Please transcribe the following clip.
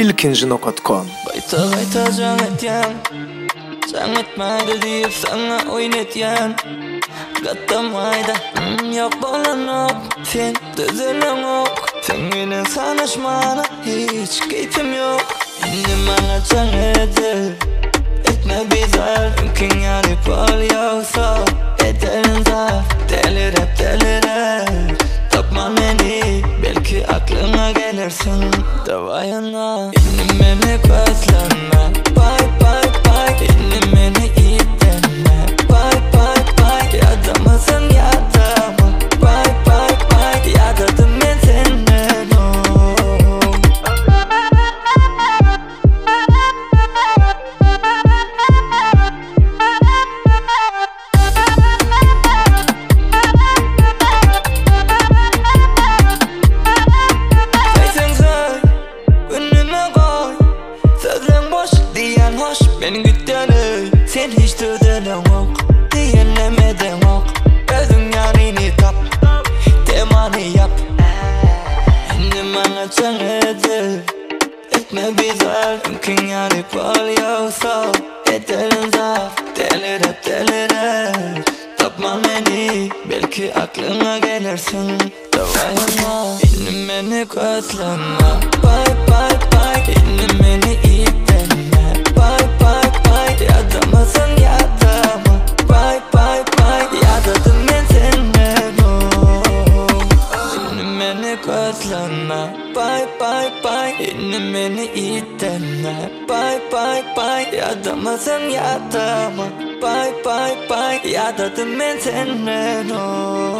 ilkinci.com. Bayta janget yan Janget mayda deyip sana oynatyan Gatamayda yok bolanok Sen düzülün ok Seninle sanışmana hiç keyfim yok Yine bana janget etme bizar Mümkün yani bol yoksa ederin zar Delirep tapma beni Belki aklına gelirsin Davayana İndim beni gözleme Bye bye bye İndim beni iyi denme Bye bye bye Ya da mısın ya da mı Bye bye bye Ya da ben senden Beni gütteni sen hiç düzelen ok Diyenemeden ok Özün yarini tap Temani yap Şimdi bana çanıdı Etme bizar Mümkün yani bol yoksa ederin zar Delirep tapma beni Belki aklına gelirsin Davayana İndim beni gözleme Bye bye bye İndim beni iyi denme Bye bye bye Ya da mısın ya da mı Bye bye bye Ya da ben senden İndim beni gözleme Bye bye bye İndim beni iyi denme Bye bye bye Ya da mısın ya da mı Bye bye bye Ya da ben senden